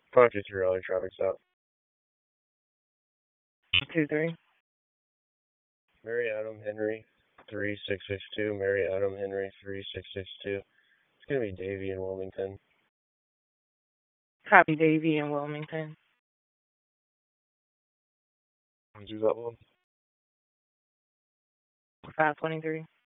523 LA traffic stop. 2-3. Mary Adam Henry 3662. Mary Adam Henry 3662. It's gonna be Davy in Wilmington. Copy Davy in Wilmington. Do that one. 523.